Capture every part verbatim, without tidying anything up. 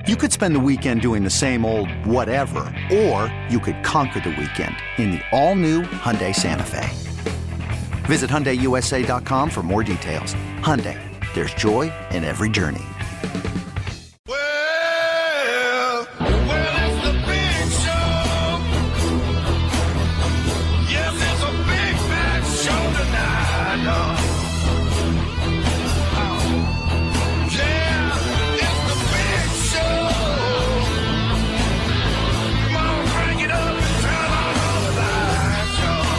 You could spend the weekend doing the same old whatever, or you could conquer the weekend in the all-new Hyundai Santa Fe. Visit Hyundai U S A dot com for more details. Hyundai, there's joy in every journey. Well, well, it's the big show. Yes, it's a big fat show tonight. Oh. Yeah, it's the big show. Come on, crank it up and turn on all the lights,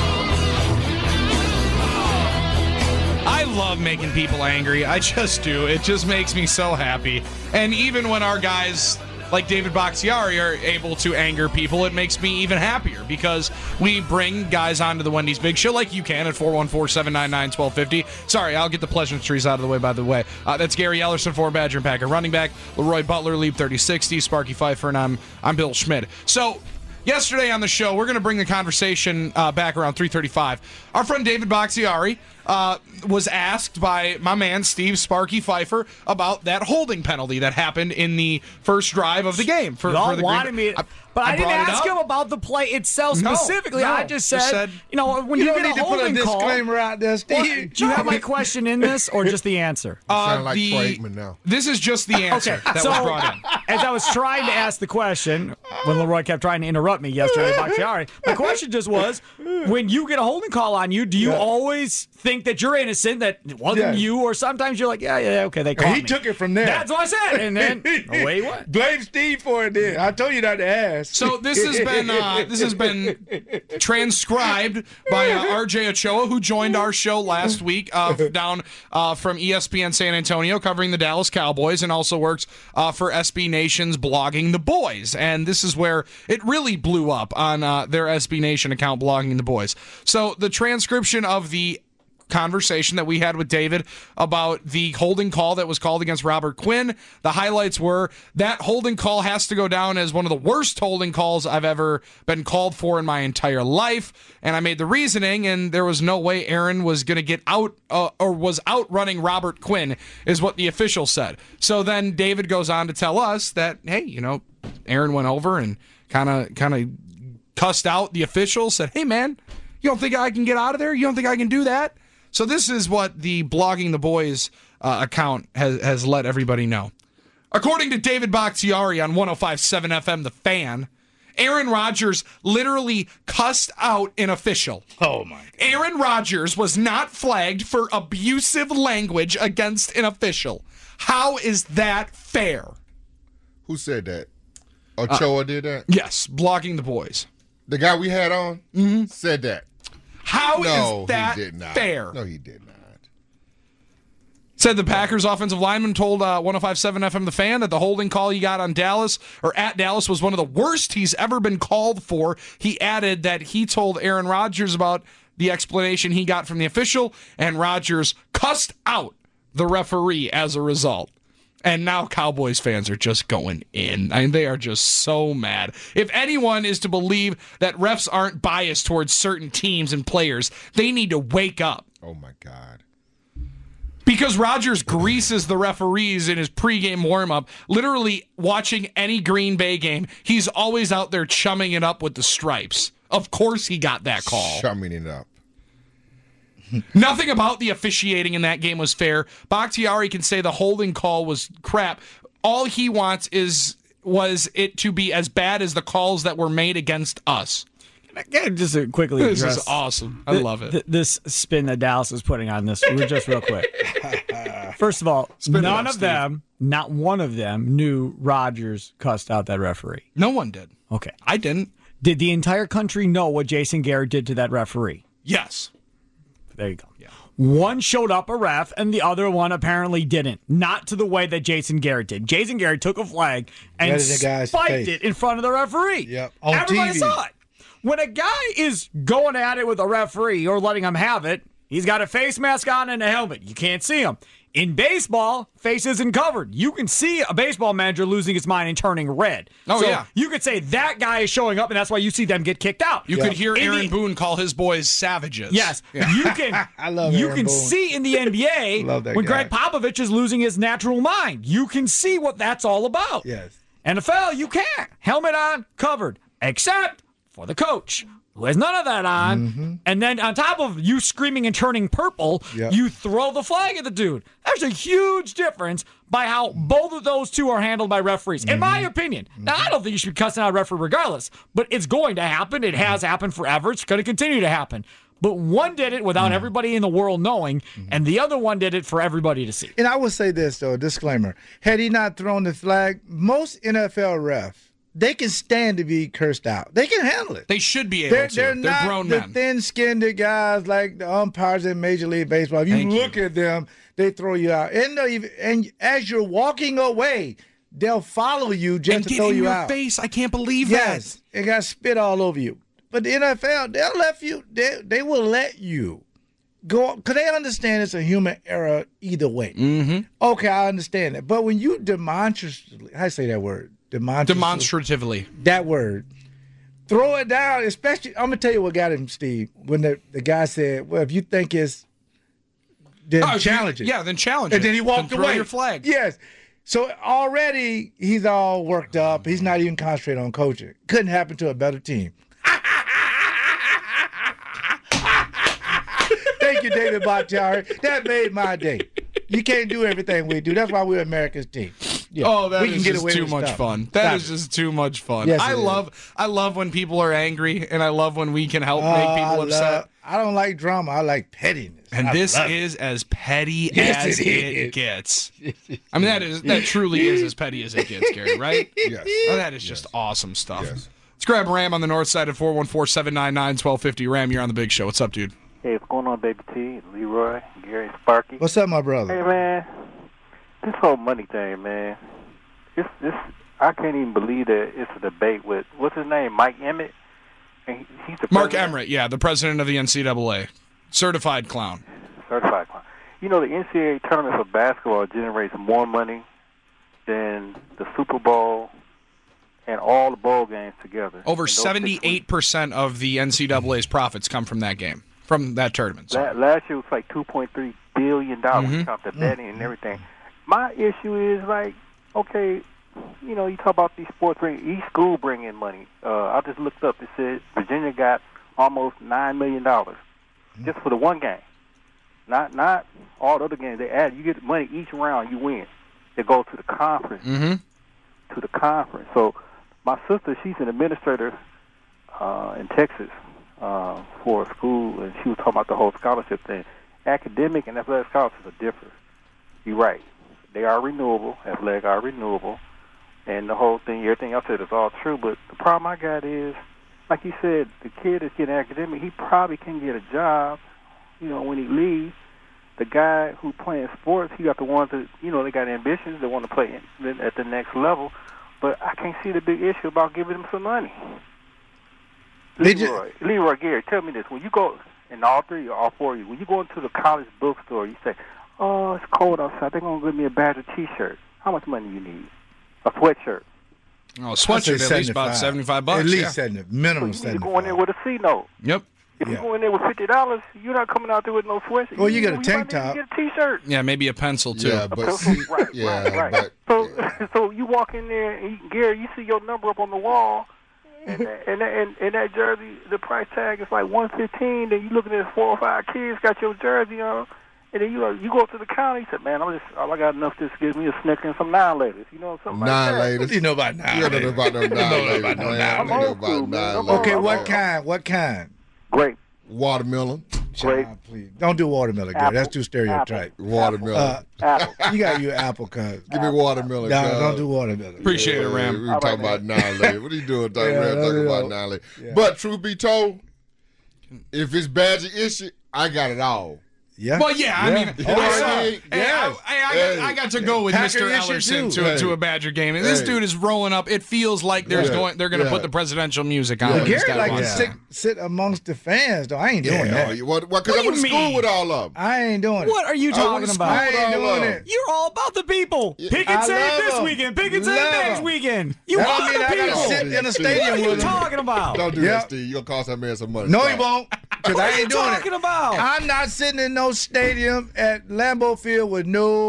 I love making people angry. I just do. It just makes me so happy. And even when our guys like David Bakhtiari are able to anger people, it makes me even happier because we bring guys onto the Wendy's Big Show like you can at four one four, seven nine nine, one two five zero. Sorry, I'll get the pleasantries out of the way, by the way. Uh, that's Gary Ellerson, former Badger and Packer running back, Leroy Butler, Leap thirty sixty, Sparky Pfeiffer, and I'm, I'm Bill Schmidt. So, yesterday on the show, we're going to bring the conversation uh, back around three thirty-five. Our friend David Bakhtiari uh, was asked by my man Steve Sparky Pfeiffer about that holding penalty that happened in the first drive of the game. For, Y'all for the wanted Green... me, I, but I, I didn't ask him about the play itself specifically. No, no, I just said, just said, you know, when you, you get need a to put a holding call, disclaimer out there, Steve. Well, do you have my question in this or just the answer? You Uh, sound like the, Troy Aikman now. This is just the answer okay, that so, was brought in. As I was trying to ask the question, when Leroy kept trying to interrupt me yesterday, Bakhtiari, my question just was, when you get a holding call on you, do you Yeah. always think that you're innocent, that it wasn't Yeah. you, or sometimes you're like, yeah, yeah, okay, they caught He me. took it from there. That's what I said, and then away he went. Blame Steve for it then. I told you not to ask. So this has been uh, this has been transcribed by uh, R J Ochoa, who joined our show last week uh, down uh, from E S P N San Antonio, covering the Dallas Cowboys, and also works uh, for S B Nation's Blogging the Boys. And this is where it really blew up on uh, their S B Nation account, Blogging the Boys. So the transcription of the conversation that we had with David about the holding call that was called against Robert Quinn. The highlights were that holding call has to go down as one of the worst holding calls I've ever been called for in my entire life. And I made the reasoning, and there was no way Aaron was going to get out uh, or was outrunning Robert Quinn, is what the official said. So then David goes on to tell us that, hey, you know, Aaron went over and kind of kind of cussed out the official, said, hey, man, you don't think I can get out of there? You don't think I can do that? So this is what the Blogging the Boys uh, account has, has let everybody know. According to David Bakhtiari on one oh five point seven F M, The Fan, Aaron Rodgers literally cussed out an official. Oh, my God. Aaron Rodgers was not flagged for abusive language against an official. How is that fair? Who said that? Ochoa uh, did that? Yes, Blogging the Boys. The guy we had on mm-hmm. said that. How no, is that he did not. fair? No, he did not. Said the Packers offensive lineman told uh, one oh five point seven F M The Fan that the holding call he got on Dallas or at Dallas was one of the worst he's ever been called for. He added that he told Aaron Rodgers about the explanation he got from the official, and Rodgers cussed out the referee as a result. And now Cowboys fans are just going in. I mean, they are just so mad. If anyone is to believe that refs aren't biased towards certain teams and players, they need to wake up. Oh, my God. Because Rodgers greases the referees in his pregame warm-up. Literally watching any Green Bay game, he's always out there chumming it up with the Stripes. Of course he got that call. Chumming it up. Nothing about the officiating in that game was fair. Bakhtiari can say the holding call was crap. All he wants is was it to be as bad as the calls that were made against us. Again, just to quickly This address is awesome. I th- love it. th- this spin that Dallas is putting on this, just real quick. First of all, Spin it none up, of Steve. them, not one of them, knew Rodgers cussed out that referee. No one did. Okay. I didn't. Did the entire country know what Jason Garrett did to that referee? Yes. There you go. Yeah. One showed up a ref, and the other one apparently didn't. Not to the way that Jason Garrett did. Jason Garrett took a flag and Right in the guy's spiked face. it in front of the referee. Yep, on Everybody T V. saw it. When a guy is going at it with a referee or letting him have it, he's got a face mask on and a helmet. You can't see him. In baseball, face isn't covered. You can see a baseball manager losing his mind and turning red. Oh, so yeah. You could say that guy is showing up, and that's why you see them get kicked out. You could hear In Aaron the- Boone call his boys savages. Yes, Yeah. you can. I love You Aaron can Boone. see in the N B A Love that when guy. Greg Popovich is losing his natural mind. You can see what that's all about. Yes. N F L, you can't. Helmet on, covered, except for the coach, who has none of that on. Mm-hmm. And then on top of you screaming and turning purple, yep. you throw the flag at the dude. There's a huge difference by how both of those two are handled by referees, mm-hmm. in my opinion. Mm-hmm. Now, I don't think you should be cussing out a referee regardless, but it's going to happen. It has happened forever. It's going to continue to happen. But one did it without mm-hmm. everybody in the world knowing, mm-hmm. and the other one did it for everybody to see. And I would say this, though, disclaimer. Had he not thrown the flag, most N F L refs, they can stand to be cursed out. They can handle it. They should be able they're, to. They're, they're not grown the men. thin-skinned guys like the umpires in Major League Baseball. If you Thank look you. at them, they throw you out. And, and as you're walking away, they'll follow you just and to get throw in you your out. face. I can't believe yes, that. Yes, it got spit all over you. But the N F L, they'll let you. They they will let you go because they understand it's a human error either way. Mm-hmm. Okay, I understand that. But when you demonstratively, how do I say that word? Demonstratively. Demonstratively. That word. Throw it down, especially, I'm going to tell you what got him, Steve, when the, the guy said, well, if you think it's, then oh, challenge you, it. Yeah, then challenge and it. And then he walked then away. Throw your flag. Yes. So already he's all worked up. He's not even concentrating on coaching. Couldn't happen to a better team. Thank you, David Bakhtiari. That made my day. You can't do everything we do. That's why we're America's team. Yeah. Oh, that we can is get just away too with much stuff. fun. That Stop is it. just too much fun. Yes, I it love is. I love when people are angry, and I love when we can help Uh, make I people upset. love- I don't like drama. I like pettiness. And I this love it. is as petty Yes, as it it, is. gets. I mean, that is that truly is as petty as it gets, Gary, right? Yes. Oh, that is just awesome stuff. Yes. Let's grab Ram on the north side at four one four, seven nine nine, one two five zero. Ram, you're on the big show. What's up, dude? Hey, what's going on, Baby T, Leroy, Gary, Sparky? What's up, my brother? Hey, man, this whole money thing, man, it's, this, I can't even believe that it's a debate with, what's his name, Mike Emmett? And he, he's the Mark president. Emmert, yeah, the president of the N C double A. Certified clown. Certified clown. You know, the N C double A tournament for basketball generates more money than the Super Bowl and all the bowl games together. Over And those six seventy-eight percent of the N C double A's profits come from that game, from that tournament. La- sorry. last year was like two point three billion dollars. Mhm. You count the betting and everything. My issue is like, okay, you know, you talk about these sports bring each school bring in money. Uh, I just looked up. It said Virginia got almost nine million dollars just for the one game. Not not all the other games. They add. You get money each round. You win. They go to the conference. Mm-hmm. To the conference. So my sister, she's an administrator uh, in Texas uh, for a school, and she was talking about the whole scholarship thing. Academic and athletic scholarships are different. You're right. They are renewable. Athletic are renewable. And the whole thing, everything else said is all true. But the problem I got is, like you said, the kid is getting academic. He probably can get a job, you know, when he leaves. The guy who playing sports, he got the ones that, you know, they got ambitions. They want to play in, at the next level. But I can't see the big issue about giving them some money. They Leroy, Leroy, Gary, tell me this. When you go, and all three or all four of you, when you go into the college bookstore, you say, oh, it's cold outside. They're going to give me a Badger T-shirt. How much money you need? A sweatshirt. Oh, I'd say sweatshirt, at least about seventy-five bucks. At least yeah. seventy, minimum So you need to seventy-five. go in there with a C note. Yep. If Yeah. you go in there with fifty dollars, you're not coming out there with no sweatshirt. Well, you get a might tank need to top. Get a T-shirt. Yeah, maybe a pencil, too. Yeah, A but pencil. see, right, yeah, right, right. but So, yeah. so you walk in there, and you, Gary, you see your number up on the wall, and that, and, that, and and that jersey, the price tag is like one fifteen. Then you looking at four or five kids got your jersey on, and then you uh, you go to the counter. You said, "Man, I'm just all I got enough just to give me a Snicker and some nine laters." You know, something nine like that. What ladies. do you know about nine? You don't know about no nine ladies, about no man. nine You ladies. know about I'm old nine school, man. ladies. Okay, Oh, what oh. kind? What kind? Great. Watermelon. Great. Child, please. Don't do watermelon, girl. Apple. That's too stereotype. Watermelon. Uh, Apple. you got your apple, cuz. Give me watermelon. No, cuz. don't do watermelon. Appreciate it, Yeah, Ram. We All talking right, about nine ladies. What are you doing? Talking, Yeah, Ram, no, talking no. about nine ladies. Yeah. But truth be told, if it's Badger issue, I got it all. Yeah. Well, yeah, I mean, You I, know what saw, I hey, mean? I, Yes. I, I, Hey. got, I got to go with Packer Mister issue Ellerson too. to, Hey. to a Badger game. And this Hey. dude is rolling up. It feels like there's Yeah. going. They're going to Yeah. put the presidential music on. Yeah. when this Gary guy like to walks sit, out. sit amongst the fans, though. I ain't doing Yeah, that. you- what? Because I do went to you school mean? with all of them. I ain't doing it. What are you I talking went to about? I school ain't with all doing of it. them. You're all about the people. Pick and I save love this 'em. weekend. Pick and save Love next 'em. weekend. You That are don't mean the I gotta people. sit in a What stadium What are you with them. talking about? Don't do Yep. that, Steve. You'll cost that man some money. No, Stop. he won't. Because I ain't doing talking it. about? I'm not sitting in no stadium at Lambeau Field with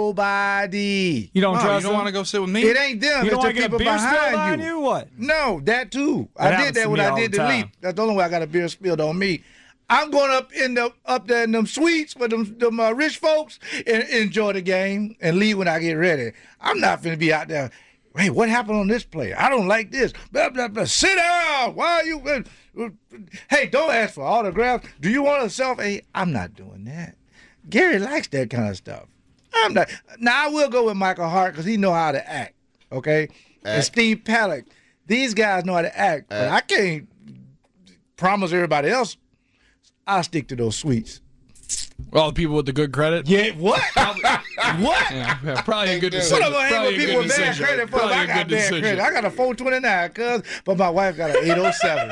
nobody. You don't Oh, trust you don't them? want to go sit with me? It ain't them. You don't it's want the to get a people beer spilled behind on you. you? What? No, that too. That I happens did that to when me I all did the the time. leap. That's the only way I got a beer spilled on me. I'm going up in the up there in them suites with them, them uh, rich folks and enjoy the game and leave when I get ready. I'm not finna be out there. Hey, what happened on this play? I don't like this. Blah, blah, blah. Sit down. Why are you? Uh, hey, don't ask for autographs. Do you want a selfie? I'm not doing that. Gary likes that kind of stuff. I'm not. Now I will go with Michael Hart because he know how to act. Okay, and Act. Steve Palick. These guys know how to act, but I can't promise everybody else. I'll stick to those suites. Well, the people with the good credit. Yeah, what? what? Yeah, yeah, probably a good What decision. What am I hang Probably with a people good with bad decision. credit for? If Probably I a got good bad decision. credit. I got a four twenty-nine, cuz, but my wife got an eight oh seven.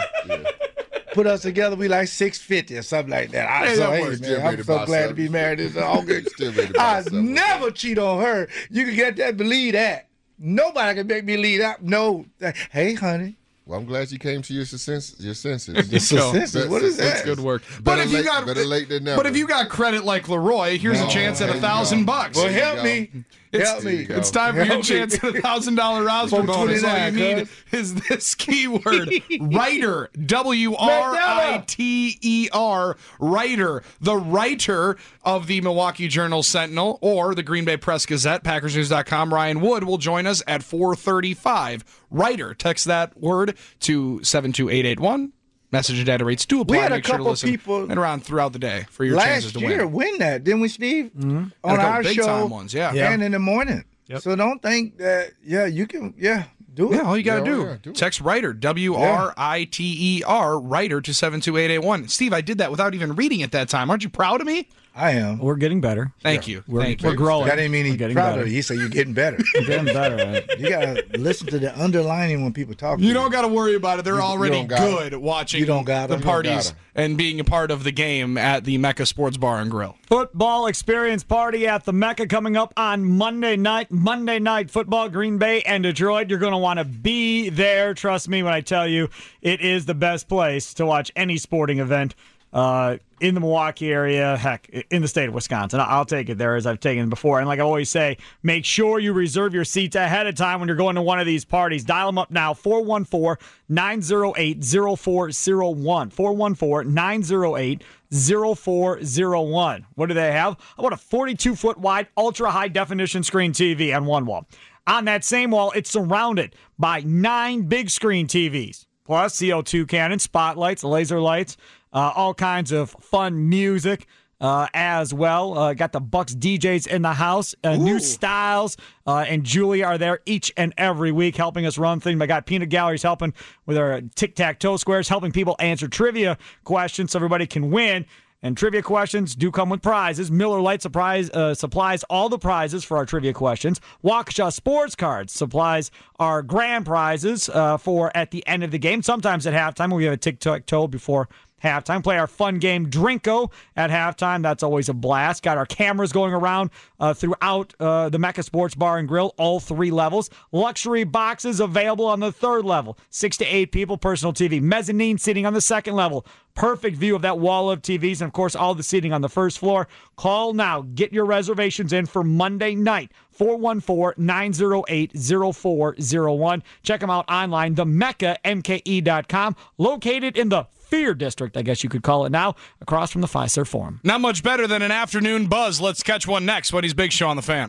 Put us together, we like six fifty or something like that. I Hey, so, that hey, works. man, Still I'm made it so by glad to seven. be married. It's all good. Still made it by I seven. never cheat on her. You can get that, believe that. Nobody can make me lead out. No. Hey, honey. Well, I'm glad you came to your senses. Your senses. go. Senses, what is That's that? good work. Better But if you late- got better late than never. But if you got credit like Leroy, here's a chance at there a you thousand go. bucks. Well, There you help go. me. It's, help me. go. it's time for your Help me. chance at a thousand dollar roster four bonus. All you twenty-nine, need cuz. is this keyword: writer. W R I T E R. Writer. The writer of the Milwaukee Journal Sentinel or the Green Bay Press Gazette. Packers News dot com. Ryan Wood will join us at four thirty-five. Writer. Text that word to seven two eight eight one. Message and data rates do apply. We had a Make sure to couple listen people and around throughout the day for your chances Last to year, win. win that, didn't we, Steve? Mm-hmm. Had a On couple our big show. time ones, yeah. Yeah. And in the morning. So don't think that, yeah, you can, yeah, do it. Yeah, all you got to Yeah, do, yeah, do it. text writer, W R I T E R, writer to seven two eight eight one. Steve, I did that without even reading it that time. Aren't you proud of me? I am. We're getting better. Thank you. We're, Thank we're you. growing. That didn't mean We're he's getting proud better. of you. He said you're getting better. We're getting better. Right? You gotta listen to the underlining when people talk. to You don't got to worry about it. They're already don't got good watching You don't got the 'em. You don't parties got 'em. and being a part of the game at the Mecca Sports Bar and Grill. Football experience party at the Mecca coming up on Monday night. Monday night football, Green Bay and Detroit. You're going to want to be there. Trust me when I tell you it is the best place to watch any sporting event uh, in the Milwaukee area, heck, in the state of Wisconsin. I'll take it there as I've taken before. And like I always say, make sure you reserve your seats ahead of time when you're going to one of these parties. Dial them up now, four one four, nine zero eight, zero four zero one. four one four, nine zero eight, zero four zero one. What do they have? How about a forty-two foot wide, ultra high definition screen T V on one wall? On that same wall, it's surrounded by nine big screen T Vs, plus C O two cannons, spotlights, laser lights, uh, all kinds of fun music. Uh, as well, uh, got the Bucks D Js in the house. Uh, new Styles uh, and Julie are there each and every week helping us run things. I got Peanut Galleries helping with our tic-tac-toe squares, helping people answer trivia questions so everybody can win. And trivia questions do come with prizes. Miller Lite surprise, uh, supplies all the prizes for our trivia questions. Waukesha Sports Cards supplies our grand prizes uh, for at the end of the game. Sometimes at halftime, we have a tic-tac-toe before halftime. Play our fun game, Drinko, at halftime. That's always a blast. Got our cameras going around uh, throughout uh, the Mecca Sports Bar and Grill, all three levels. Luxury boxes available on the third level. Six to eight people, personal T V. Mezzanine seating on the second level. Perfect view of that wall of T Vs. And, of course, all the seating on the first floor. Call now. Get your reservations in for Monday night. four one four, nine zero eight, zero four zero one. Check them out online, the mecca m k e dot com. Located in the Fear District, I guess you could call it now, across from the Fiserv Forum. Not much better than an afternoon buzz. Let's catch one next. What Big Show on the Fan.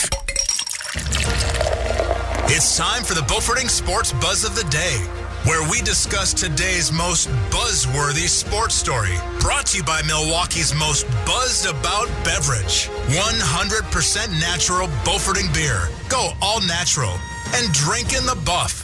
It's time for the Beauforting Sports Buzz of the Day, where we discuss today's most buzzworthy sports story. Brought to you by Milwaukee's most buzzed about beverage. one hundred percent natural Beauforting beer. Go all natural and drink in the buff.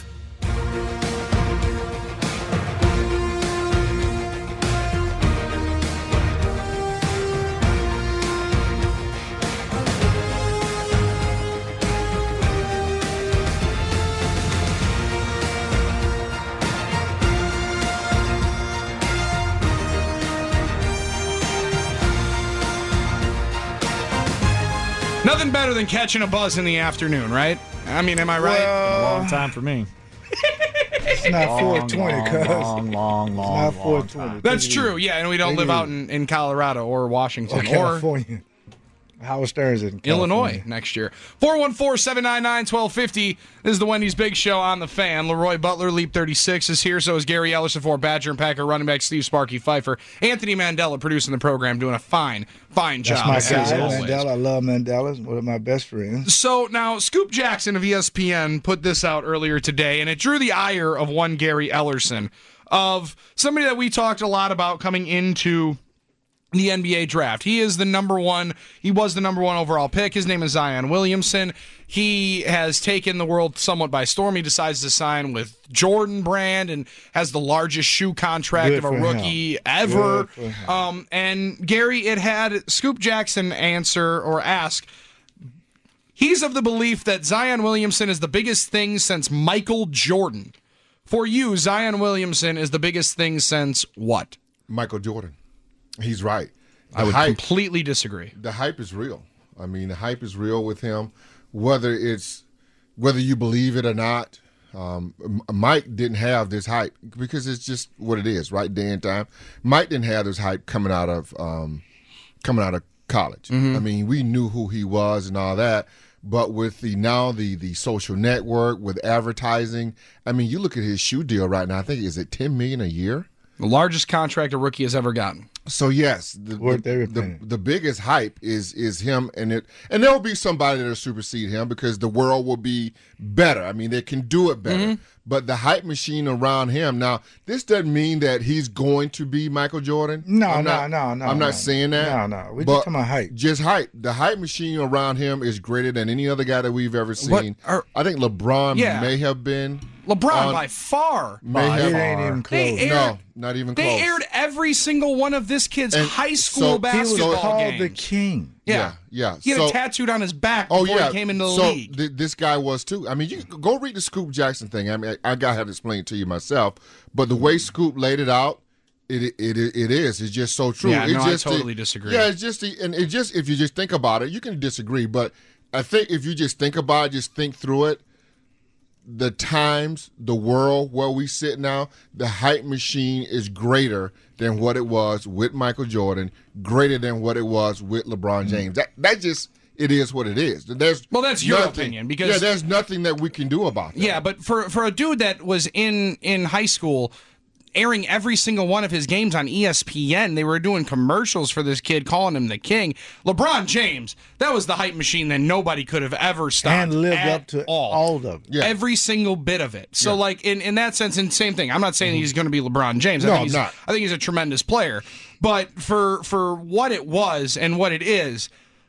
Nothing better than catching a buzz in the afternoon, right? I mean, am I right? A long time for me. It's not four twenty, long, cuz. long, long, It's long, not four long twenty. time. That's true. Yeah, and we don't Take live it out easy. in, in Colorado or Washington Or or California. Howard Stern's in Illinois California. next year. four one four, seven nine nine, one two five zero. This is the Wendy's Big Show on the Fan. Leroy Butler, Leap thirty-six, is here. So is Gary Ellerson for Badger and Packer running back Steve Sparky Pfeiffer. Anthony Mandela producing the program, doing a fine, fine That's job. my as guy, always. Mandela. I love Mandela. One of my best friends. So now, Scoop Jackson of E S P N put this out earlier today, and it drew the ire of one Gary Ellerson, of somebody that we talked a lot about coming into the N B A draft. He is the number one, he was the number one overall pick. His name is Zion Williamson. He has taken the world somewhat by storm. He decides to sign with Jordan Brand and has the largest shoe contract Good of a for rookie him. ever. Good for him. Um, and Gary, it had Scoop Jackson answer or ask, he's of the belief that Zion Williamson is the biggest thing since Michael Jordan. For you, Zion Williamson is the biggest thing since what? Michael Jordan. He's right. The I would hype, completely disagree. the hype is real. I mean, the hype is real with him, whether it's whether you believe it or not. Um, M- Mike didn't have this hype because it's just what it is, right? Day and time. Mike didn't have this hype coming out of um, coming out of college. I mean, we knew who he was and all that. But with the now the the social network with advertising, I mean, you look at his shoe deal right now. I think is it ten million a year. The largest contract a rookie has ever gotten. So yes, the Worth the, every the, penny. the biggest hype is is him, and it and there will be somebody that'll supersede him because the world will be better. I mean, they can do it better. Mm-hmm. But the hype machine around him now, this doesn't mean that he's going to be Michael Jordan. No, I'm no, not, no, no, I'm no. not saying that. No, no. We're just But talking about hype. Just hype. The hype machine around him is greater than any other guy that we've ever What seen. are- I think LeBron Yeah. may have been. LeBron on- by far. May It have, ain't even They close. aired- no, not even They close. aired every single one of this kid's And high so- school He was He was basketball called games. the king. yeah. yeah, yeah. He had So- it tattooed on his back Oh before yeah, he came into the so league. th- this guy was too. I mean, you can go read the Scoop Jackson thing. I mean, I, I gotta have to explain it to you myself. But the way Scoop laid it out, it it it, it is. It's just so true. Yeah, it's no, I just the- totally disagree. Yeah, it's just the, and it just if you just think about it, you can disagree. But I think if you just think about it, just think through it. The times, the world where we sit now, the hype machine is greater than what it was with Michael Jordan, greater than what it was with LeBron James. That that just it is what it is. There's Well, that's your nothing- opinion, because- yeah, there's nothing that we can do about that. Yeah, but for for a dude that was in in high school, airing every single one of his games on E S P N, they were doing commercials for this kid, calling him the king. LeBron James, that was the hype machine that nobody could have ever stopped. And lived at up to all. all of them. Yeah. Every single bit of it. So, like in, in that sense, and same thing. I'm not saying he's going to be LeBron James. I No, think he's, I'm not. I think he's a tremendous player. But for for what it was and what it is,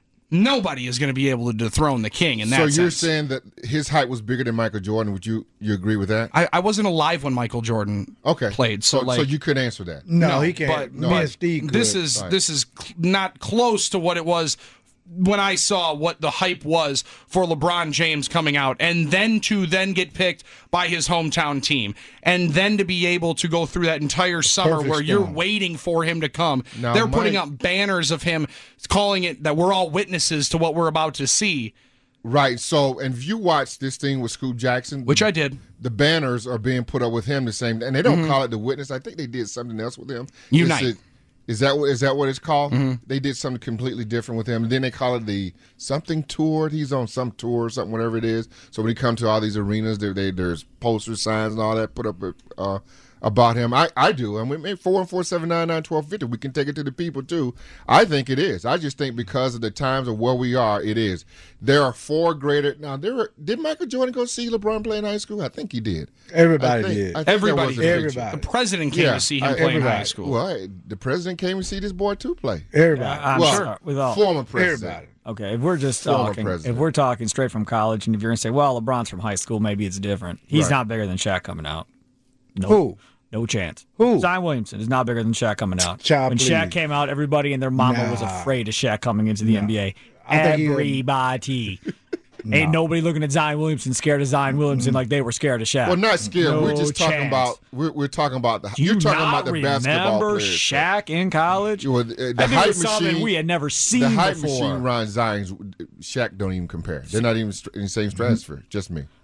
nobody is going to be able to dethrone the king in that So you're sense. saying that his hype was bigger than Michael Jordan? Would you you agree with that? I, I wasn't alive when Michael Jordan Okay, played, so, like so you could answer that. No, he can't. But, Me but and Steve could. this is Right. this is cl- not close to what it was when I saw what the hype was for LeBron James coming out, and then to then get picked by his hometown team, and then to be able to go through that entire summer Perfect where you're storm. waiting for him to come. Now, They're putting Mike- up banners of him, calling it that we're all witnesses to what we're about to see, Right. So, and if you watch this thing with Scoop Jackson, which I did. the banners are being put up with him the same, and they don't call it the witness. I think they did something else with him. Unite. Is, it, is that what is that what it's called? They did something completely different with him. And then they call it the something tour. He's on some tour or something, whatever it is. So when he comes to all these arenas, there they, there's posters, signs, and all that put up uh, about him. I, I do. And we made four and four seven nine nine twelve fifty. We can take it to the people too. I think it is. I just think because of the times of where we are, it is. There are four greater. Now there are, did Michael Jordan go see LeBron play in high school? I think he did. Everybody I think- did. I think that Everybody was a did. picture. Everybody. The president came Yeah, to see him I- play in high everybody. school. Well, I- the president came and see this boy too play. Everybody. I'm well, sure with all. former president. Everybody. Okay, if we're just Former talking, president. if we're talking straight from college, and if you're gonna say, well, LeBron's from high school, maybe it's different. He's Right. not bigger than Shaq coming out. No, Who? no chance. Who? Zion Williamson is not bigger than Shaq coming out. Child, when Shaq please. came out, everybody and their mama was Nah. afraid of Shaq coming into the N B A. I think he- Everybody. Ain't nobody looking at Zion Williamson scared of Zion Williamson like they were scared of Shaq. Well, not scared. No we're just talking chance. about. We're, we're talking about the. Do you you're talking not about the basketball remember players. Shaq in college? You were- the, the That dude hype was something machine. we had never seen the hype before. machine Ron Zion's. Shaq don't even compare. They're not even str- in the same stratosphere. Just me.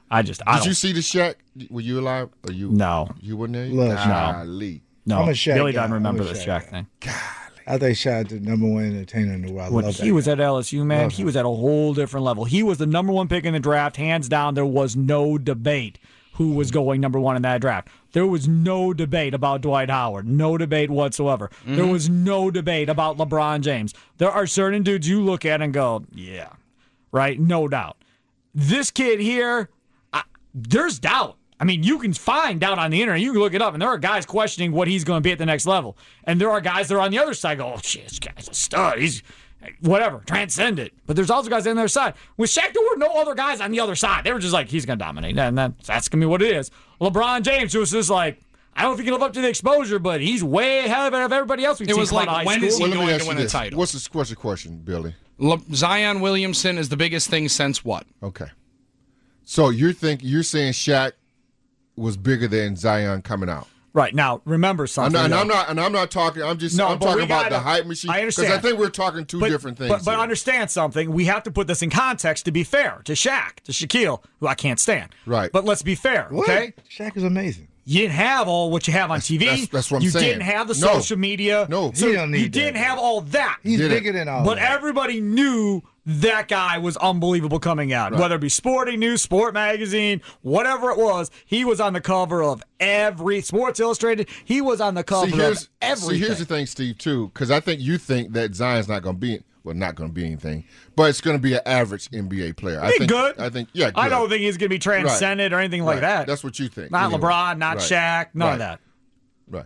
I just, I Did don't. you see the Shaq? Were you alive? Or you? No. You weren't there? Love Shaq. Golly. No, I'm a Shaq Billy guy. doesn't remember I'm a the Shaq Shaq guy. thing. I think Shaq the number one entertainer in the world. I When love he that was guy. at L S U, man, Love he him. was at a whole different level. He was the number one pick in the draft, hands down. There was no debate who was going number one in that draft. There was no debate about Dwight Howard. No debate whatsoever. Mm-hmm. There was no debate about LeBron James. There are certain dudes you look at and go, yeah, right? No doubt. This kid here, I, there's doubt. I mean, you can find doubt on the internet. You can look it up, and there are guys questioning what he's going to be at the next level. And there are guys that are on the other side go, oh, shit, this guy's a stud. He's whatever, transcendent. But there's also guys on the other side. With Shaq, there were no other guys on the other side. They were just like, he's going to dominate. And that, that's going to be what it is. LeBron James was just like, I don't know if he can live up to the exposure, but he's way ahead of everybody else we've It seen was come out like, of high when school. is he Well, let me going ask to you win a this. title? What's the, what's the question, Billy? Le- Zion Williamson is the biggest thing since what? Okay. So you're think you're saying Shaq was bigger than Zion coming out? Right. Now, remember I'm something. not, and though. I'm not, and I'm not talking. I'm just, No, I'm but talking we about gotta- the hype machine. I understand. Because I think we're talking two But- different things. But, but here. understand something. We have to put this in context to be fair to Shaq, to Shaquille, who I can't stand. Right. But let's be fair, What? okay? Shaq is amazing. You didn't have all what you have on T V. that's- that's what I'm you saying. didn't have the No. social media. No. So He don't need you didn't that. have all that. He's Did it. bigger than all But that. everybody knew that guy was unbelievable coming out. Right. Whether it be Sporting News, Sport Magazine, whatever it was, he was on the cover of every Sports Illustrated. He was on the cover see, here's, of everything. see, here's the thing, Steve, too, because I think you think that Zion's not going to be, well, not going to be anything, but it's going to be an average N B A player. I He think good. I think, yeah, good. I don't think he's going to be transcended or anything like Right. that. That's what you think. Not anyway. LeBron, not Right. Shaq, none Right. of that. Right.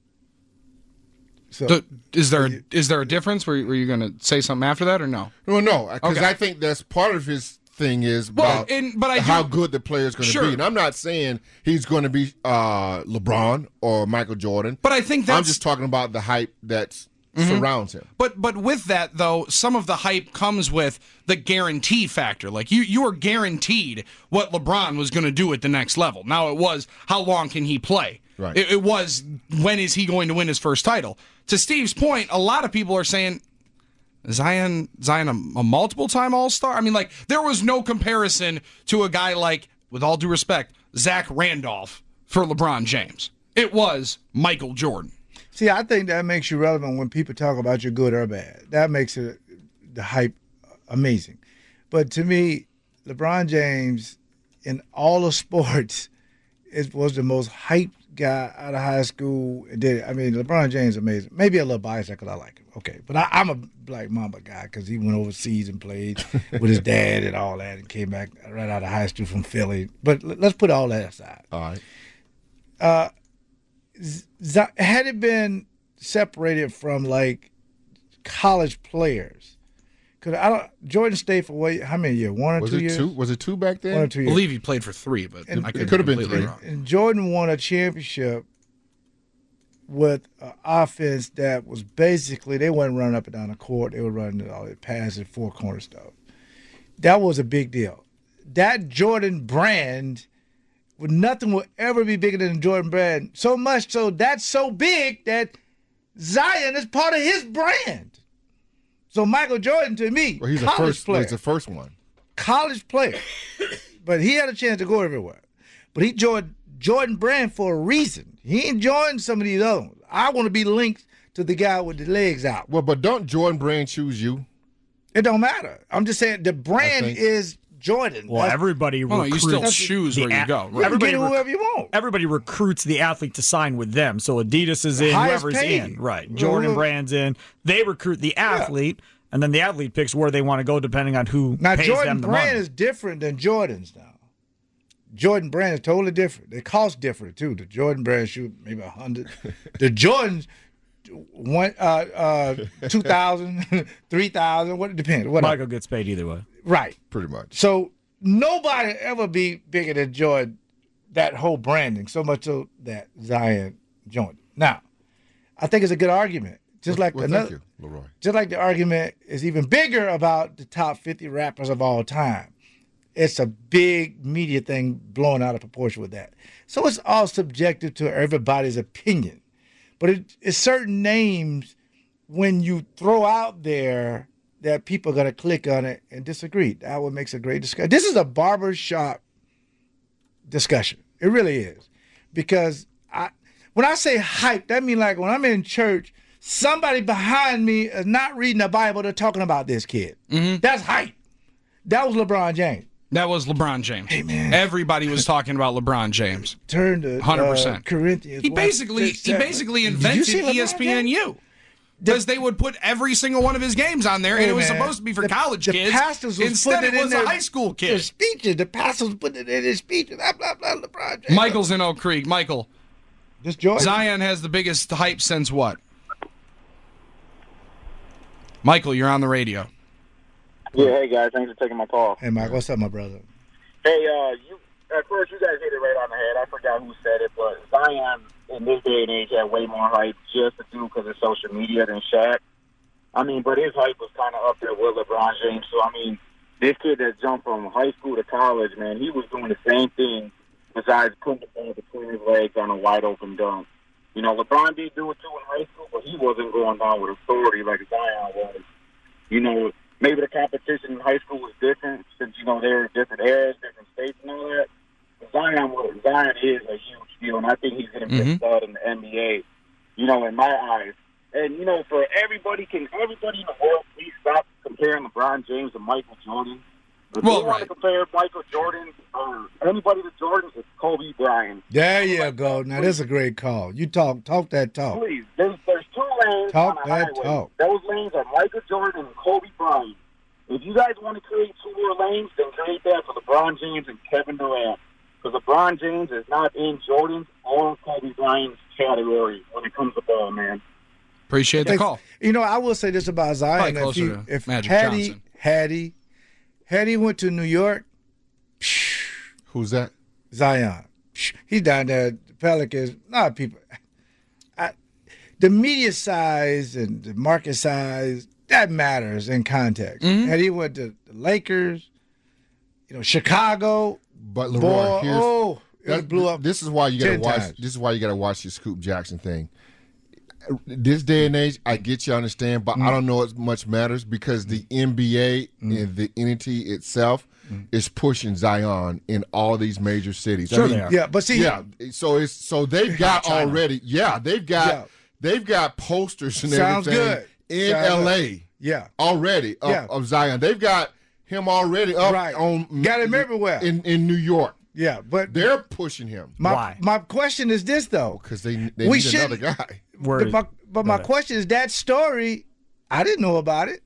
So, Do- is there a, is there a difference? Were, were you going to say something after that or no? Well, no, because Okay. I think that's part of his thing is Well, about and- but I do- how good the player is going to Sure. be. And I'm not saying he's going to be uh, LeBron or Michael Jordan. But I think that's I'm just talking about the hype that surrounds him. But but with that though, some of the hype comes with the guarantee factor. Like you you were guaranteed what LeBron was going to do at the next level. Now it was how long can he play? Right. It, it was when is he going to win his first title? To Steve's point, a lot of people are saying Zion Zion a, a multiple time All Star. I mean, like there was no comparison to a guy like, with all due respect, Zach Randolph for LeBron James. It was Michael Jordan. see, I think that makes you relevant when people talk about your good or bad. That makes it the hype amazing. But to me, LeBron James in all of sports is, was the most hyped guy out of high school. Did it. I mean, LeBron James is amazing. Maybe a little biased because I like him. Okay, but I, I'm a Black Mamba guy because he went overseas and played with his dad and all that, and came back right out of high school from Philly. But l- let's put all that aside. All right. Z- had it been separated from like college players, because I don't. Jordan stayed for what? How many years? One or Was two it years? two? Was it two back then? One or two I years. believe he played for three, but And I it could could have been completely three. wrong. And Jordan won a championship with an offense that was basically they wasn't running up and down the court. They were running all the passes, four corner stuff. That was a big deal. That Jordan brand, would nothing will ever be bigger than the Jordan brand. So much so that's so big that Zion is part of his brand. So Michael Jordan to me, Well, he's the college first. player, He's the first one. college player, but he had a chance to go everywhere. But he joined Jordan Brand for a reason. He ain't joined some of these other ones. I want to be linked to the guy with the legs out. Well, but don't Jordan Brand choose you? It don't matter. I'm just saying the brand think- is Jordan. Well, That's- everybody Well, no, you recruits. still choose the where you a- go. you can Everybody, get rec- whoever you want. everybody recruits the athlete to sign with them. So Adidas is in, Highest whoever's paid. in. Right. Well, Jordan look- Brand's in. They recruit the athlete, and then the athlete picks where they want to go depending on who Now pays Jordan them the Brand money. is different than Jordan's now. Jordan Brand is totally different. They cost different too. The Jordan Brand shoot maybe a hundred. The Jordans one uh uh two thousand, three thousand, what it depends. Whatever. Michael gets paid either way. Right. Pretty much. So nobody ever be bigger than Jordan, that whole branding, so much so that Zion joined it. Now, I think it's a good argument. Just like Well, another, thank you, Leroy. just like the argument is even bigger about the top fifty rappers of all time. It's a big media thing blowing out of proportion with that. So it's all subjective to everybody's opinion. But it, it's certain names when you throw out there that people are going to click on it and disagree. That what makes a great discussion. This is a barbershop discussion. It really is. Because I, when I say hype, that means like when I'm in church, somebody behind me is not reading the Bible, they're talking about this kid. Mm-hmm. That's hype. That was LeBron James. That was LeBron James. Hey, man. Everybody was talking about LeBron James. Turn to one hundred percent. Uh, Corinthians. He one, basically six, he seven. basically Did you invented see LeBron E S P N U. Because they would put every single one of his games on there, Hey, and it was man. supposed to be for the, college the kids. Pastors was Instead, putting it in was their, a high school Their kid. speeches. The pastors was putting it in his speeches. Blah, blah, blah, LeBron James. Michael's in Oak Creek. Michael, Just Jordan. Zion has the biggest hype since what? Michael, you're on the radio. Yeah, hey guys, thanks for taking my call. Hey, Mike, what's up, my brother? Hey, uh, you at first you guys hit it right on the head. I forgot who said it, but Zion in this day and age had way more hype just to do because of social media than Shaq. I mean, but his hype was kind of up there with LeBron James. So I mean, this kid that jumped from high school to college, man, he was doing the same thing besides putting the ball between his legs on a wide open dunk. You know, LeBron did do it too in high school, but he wasn't going down with authority like Zion was. You know, maybe the competition in high school was different since, you know, they were different eras, different states and all that. But Zion, was, Zion is a huge deal, and I think he's going to be Mhm. a stud in the N B A, you know, in my eyes. And, you know, for everybody, can everybody in the world please stop comparing LeBron James to Michael Jordan? If Well, you want right. to compare Michael Jordan or anybody to Jordan, it's Kobe Bryant. There you go. Now, this is a great call. You talk, talk that talk. Please, there's, there's two lanes Talk on the that highway. talk. Those lanes are Michael Jordan and Kobe Bryant. If you guys want to create two more lanes, then create that for LeBron James and Kevin Durant. Because LeBron James is not in Jordan's or Kobe Bryant's category when it comes to ball, man. Appreciate the Thanks. call. You know, I will say this about Zion. Probably If, closer he, to if Magic Hattie, Johnson. Hattie, Hattie went to New York, Who's that? Zion, he's down there. The Pelicans, a lot of people. I, the media size and the market size, that matters in context. Mm-hmm. And he went to the Lakers, you know, Chicago. But Leroy, Boy, here's, oh, it that- blew up. This is why you gotta ten watch. times. This is why you gotta watch the Scoop Jackson thing. This day and age, I get you, understand, but Mm. I don't know as much matters because the N B A and the entity itself is pushing Zion in all these major cities. Sure I mean, they are. Yeah, but see, Yeah, so it's so they've got China. already. Yeah, they've got Yeah. they've got posters and Sounds everything good. in Sounds L A good. yeah, already of, Yeah. of Zion. They've got him already up Right. on Got him everywhere. in in New York. yeah. But They're pushing him my Why? my question is this though. because they they We need should- another guy. Where is- But my, but my Go ahead. question is that story. I didn't know about it.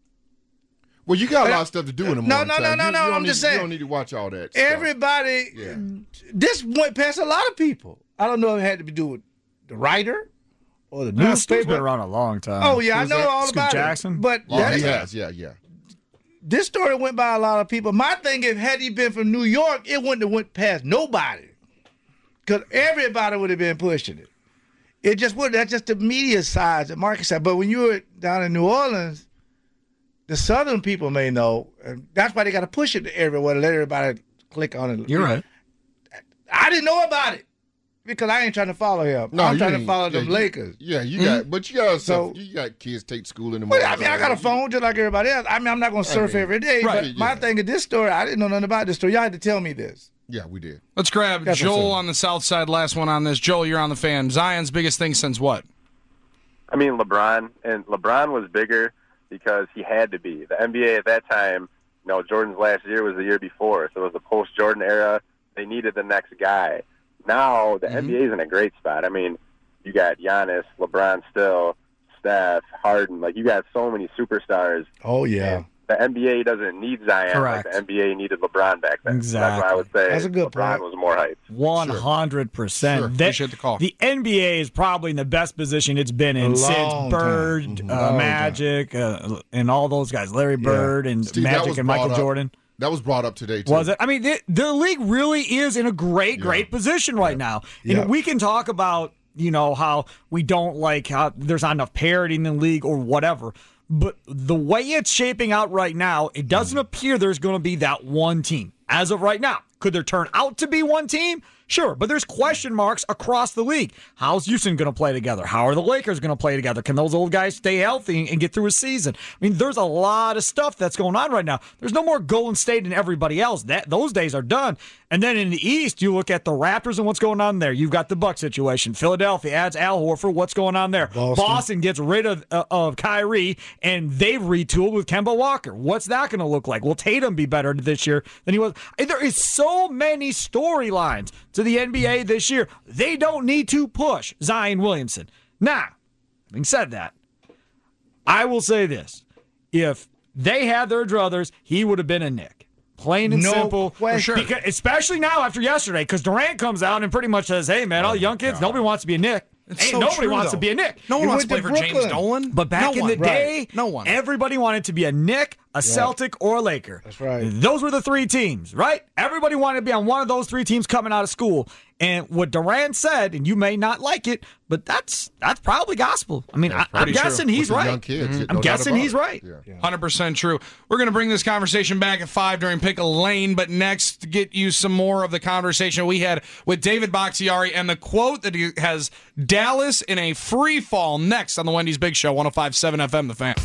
Well, you got a lot of stuff to do in the No, morning. no, time. no, You- no, you no, don't I'm need- just saying. You don't need to watch all that. stuff. Everybody, Yeah. this went past a lot of people. I don't know if it had to be do with the writer or the Nah, Scoop's newspaper. been around a long time. Oh yeah, I Who's know that? all Scoop about Jackson? it. But Oh, that- he has. Yeah, yeah. this story went by a lot of people. My thing, if had he been from New York, it wouldn't have went past nobody, because everybody would have been pushing it. It just would. That's just the media side, the market side. But when you were down in New Orleans, the Southern people may know, and that's why they got to push it to everywhere to let everybody click on it. You're right. I didn't know about it because I ain't trying to follow him. No, I'm you trying to ain't- follow yeah, them you- Lakers. Yeah, you got, but you got So- stuff. You got kids take to school in the But morning. I mean, I got a phone just like everybody else. I mean, I'm not going to surf mean, every day. right, But my yeah. thing is this story, I didn't know nothing about this story. Y'all had to tell me this. Yeah, we did. Let's grab That's what's Joel up. on the south side. Last one on this. Joel, you're on the fan. Zion's biggest thing since what? I mean, LeBron, and LeBron was bigger because he had to be. The N B A at that time, you know, Jordan's last year was the year before, so it was the post-Jordan era. They needed the next guy. Now, the Mm-hmm. N B A is in a great spot. I mean, you got Giannis, LeBron still, Steph, Harden. Like, you got so many superstars. Oh, yeah. And the N B A doesn't need Zion Correct. like the N B A needed LeBron back then. Exactly. That's why I would say That's a good LeBron point. was more hyped. One hundred percent. Sure. Appreciate the call. The N B A is probably in the best position it's been in A since long Bird, time. uh, Long Magic, uh, and all those guys, Larry Bird and Steve, that Magic was and Michael brought up- Jordan. That was brought up today, too. Was it? I mean, the, the league really is in a great, great position right now. Yeah. And we can talk about, you know, how we don't like how there's not enough parity in the league or whatever. But the way it's shaping out right now, it doesn't appear there's going to be that one team. As of right now, could there turn out to be one team? Sure, but there's question marks across the league. How's Houston going to play together? How are the Lakers going to play together? Can those old guys stay healthy and get through a season? I mean, there's a lot of stuff that's going on right now. There's no more Golden State and everybody else. That those days are done. And then in the East, you look at the Raptors and what's going on there. You've got the Bucks situation. Philadelphia adds Al Horford. What's going on there? Boston, Boston gets rid of uh, of Kyrie, and they've retooled with Kemba Walker. What's that going to look like? Will Tatum be better this year than he was? There is so many storylines to the N B A this year. They don't need to push Zion Williamson. Now, having said that, I will say this. If they had their druthers, he would have been a Knick. Plain and no simple. question. Because, especially now after yesterday, because Durant comes out and pretty much says, hey, man, all the young kids, nobody wants to be a Knick. It's Ain't so nobody true, wants though. to be a Knick. No one He wants to play went for to James Brooklyn. Dolan. But back No in one. the day, Right. no one. everybody wanted to be a Knick, a Celtic, or a Laker. That's right. Those were the three teams, right? Everybody wanted to be on one of those three teams coming out of school. And what Durant said, and you may not like it, but that's that's probably gospel. I mean, I, I'm pretty true. guessing he's With the right. young kids, Mhm. no I'm doubt guessing about he's it. right. Yeah. one hundred percent true. We're going to bring this conversation back at five during Pickle Lane, but next, to get you some more of the conversation we had with David Bakhtiari and the quote that he has Dallas in a free fall next on the Wendy's Big Show, one oh five point seven F M, The Fan.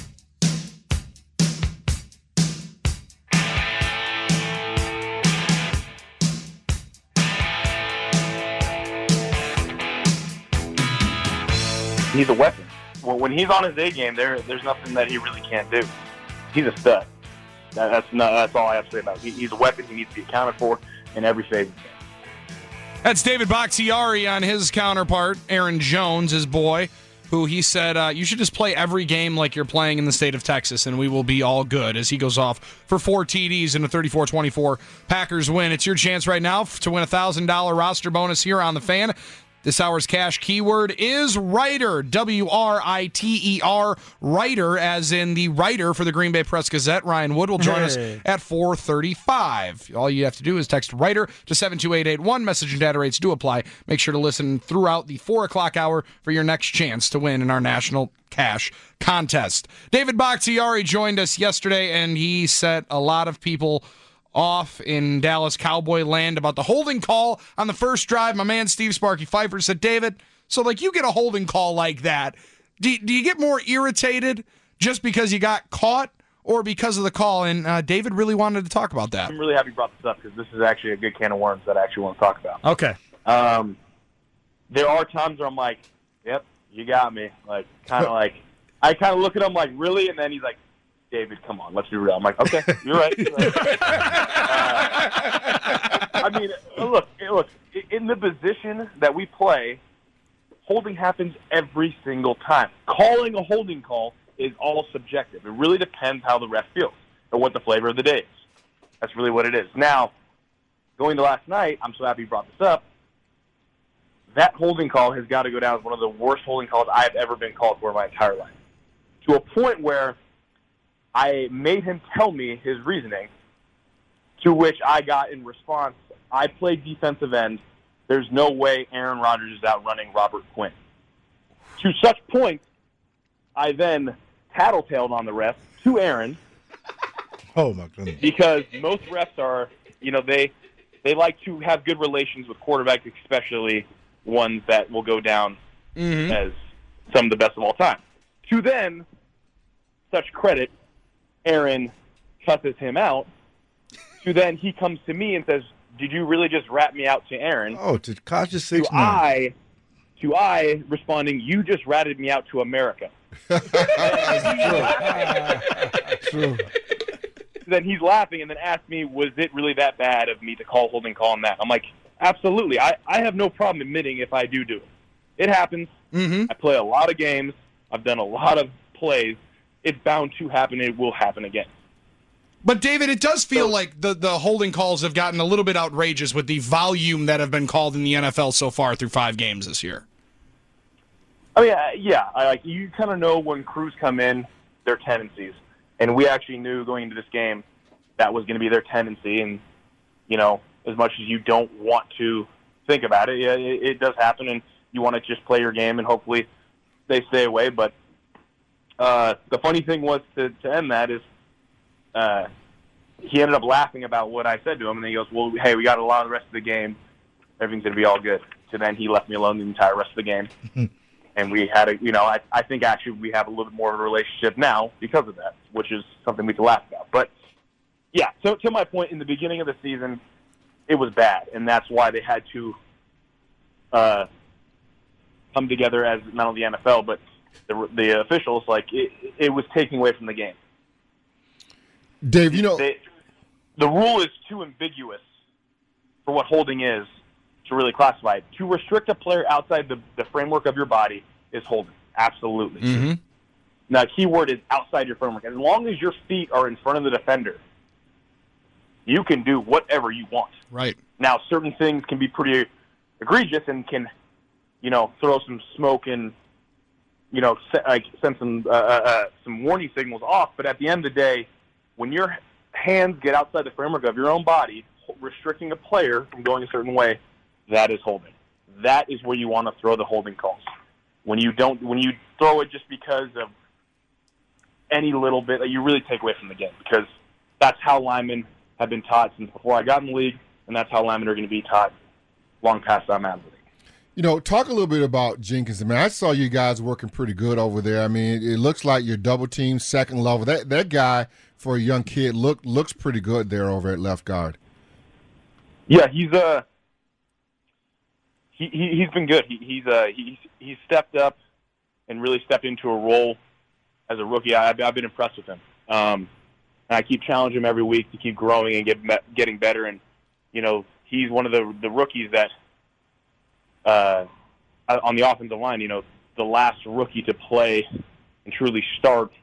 He's a weapon. Well, when he's on his A game, there there's nothing that he really can't do. He's a stud. That, that's not, that's all I have to say about it. He, he's a weapon. He needs to be accounted for in every phase of the game. That's David Bakhtiari on his counterpart, Aaron Jones, his boy, who he said, uh, you should just play every game like you're playing in the state of Texas, and we will be all good, as he goes off for four T Ds in a thirty-four twenty-four Packers win. It's your chance right now to win a one thousand dollars roster bonus here on The Fan. This hour's cash keyword is writer, W R I T E R, writer, as in the writer for the Green Bay Press-Gazette. Ryan Wood will join us Hey. at four thirty-five. All you have to do is text writer to seven two eight eight one. Message and data rates do apply. Make sure to listen throughout the four o'clock hour for your next chance to win in our national cash contest. David Bakhtiari joined us yesterday, and he set a lot of people off in Dallas Cowboy land about the holding call on the first drive. My man Steve Sparky Pfeiffer said, David, so like you get a holding call like that, do, do you get more irritated just because you got caught or because of the call? And uh, David really wanted to talk about that. I'm really happy you brought this up because this is actually a good can of worms that I actually want to talk about. Okay. Um, there are times where I'm like, yep, you got me. Like, kind of like, I kind of look at him like, really? And then he's like, David, come on, let's be real. I'm like, okay, you're right. You're right. uh, I mean, look, look, in the position that we play, holding happens every single time. Calling a holding call is all subjective. It really depends how the ref feels or what the flavor of the day is. That's really what it is. Now, going to last night, I'm so happy you brought this up. That holding call has got to go down as one of the worst holding calls I've ever been called for in my entire life. To a point where I made him tell me his reasoning, to which I got in response, I played defensive end. There's no way Aaron Rodgers is outrunning Robert Quinn. To such point, I then tattletaled on the refs to Aaron. Oh, my goodness. Because most refs are, you know, they they like to have good relations with quarterbacks, especially ones that will go down Mm-hmm. as some of the best of all time. To then, such credit, Aaron cusses him out. To then he comes to me and says, did you really just rat me out to Aaron? Oh, to Kasha To six nine. I, to I responding, you just ratted me out to America. True. Then he's laughing and then asked me, was it really that bad of me to call holding call on that? I'm like, absolutely. I, I have no problem admitting if I do do it. It happens. Mm-hmm. I play a lot of games. I've done a lot of plays. It's bound to happen. It will happen again. But, David, it does feel like the, the holding calls have gotten a little bit outrageous with the volume that have been called in the N F L so far through five games this year. I mean, uh, yeah, I, like you kind of know when crews come in, their tendencies. And we actually knew going into this game that was going to be their tendency. And, you know, as much as you don't want to think about it, yeah, it, it does happen. And you want to just play your game and hopefully they stay away. But uh, the funny thing was to, to end that is uh, he ended up laughing about what I said to him. And then he goes, well, hey, we got a lot of the rest of the game. everything's going to be all good. So then he left me alone the entire rest of the game. And we had a, you know, I, I think actually we have a little bit more of a relationship now because of that, which is something we can laugh about. But, yeah, so to my point, in the beginning of the season, it was bad. And that's why they had to uh, come together as not only the N F L, but the, the officials. Like, it, it was taking away from the game. Dave, you know. They, the rule is too ambiguous for what holding is to really classify it. To restrict a player outside the, the framework of your body is holding. Absolutely. Mm-hmm. Now, key word is outside your framework. As long as your feet are in front of the defender, you can do whatever you want. Right. Now, certain things can be pretty egregious and can, you know, throw some smoke and, you know, se- like send some uh, uh, some warning signals off. But at the end of the day, when your hands get outside the framework of your own body, restricting a player from going a certain way, that is holding. That is where you want to throw the holding calls. When you don't, when you throw it just because of any little bit, you really take away from the game, because that's how linemen have been taught since before I got in the league, and that's how linemen are going to be taught long past I'm out of the league. You know, talk a little bit about Jenkins. I mean, I saw you guys working pretty good over there. I mean, it looks like you're double team, second level. That that guy, for a young kid, look looks pretty good there over at left guard. Yeah, he's uh he, he he's been good. He, he's uh he's he's stepped up and really stepped into a role as a rookie. I, I've been impressed with him. Um, and I keep challenging him every week to keep growing and get getting better. And you know, he's one of the the rookies that uh on the offensive line. You know, the last rookie to play and truly start.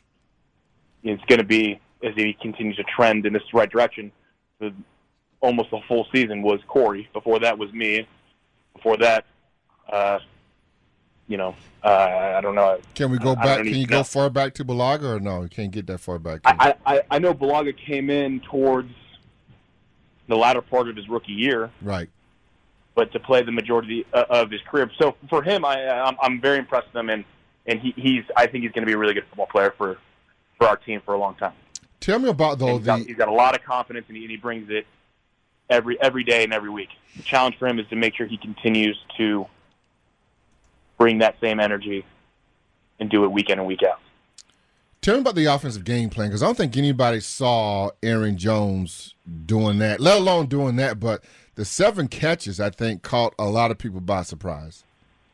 It's going to be, as he continues to trend in this right direction, the, almost a full season was Corey. Before that was me. Before that, uh, you know, uh, I don't know. Can we go I, back? I Can you know. go far back to Bulaga, or no? You can't get that far back. I, I, I know Bulaga came in towards the latter part of his rookie year. Right. But to play the majority uh, of his career. So for him, I, I'm, I'm very impressed with him, and, and he, he's I think he's going to be a really good football player for, for our team for a long time. Tell me about, though, he's got, the... he's got a lot of confidence, and he, and he brings it every every day and every week. The challenge for him is to make sure he continues to bring that same energy and do it week in and week out. Tell me about the offensive game plan, because I don't think anybody saw Aaron Jones doing that, let alone doing that. But the seven catches, I think, caught a lot of people by surprise.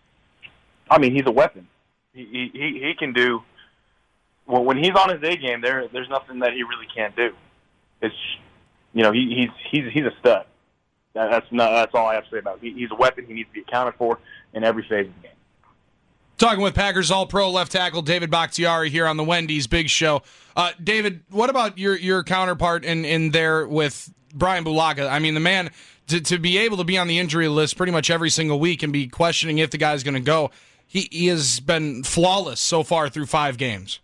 I mean, he's a weapon. He he, he can do well, when he's on his A game. There there's nothing that he really can't do. It's you know he, he's he's he's a stud. That, that's not that's all I have to say about it. He, he's a weapon. He needs to be accounted for in every phase of the game. Talking with Packers All-Pro left tackle David Bakhtiari here on the Wendy's Big Show. Uh, David, what about your your counterpart in, in there with Brian Bulaga? I mean, the man, to, to be able to be on the injury list pretty much every single week and be questioning if the guy's going to go, he, he has been flawless so far through five games.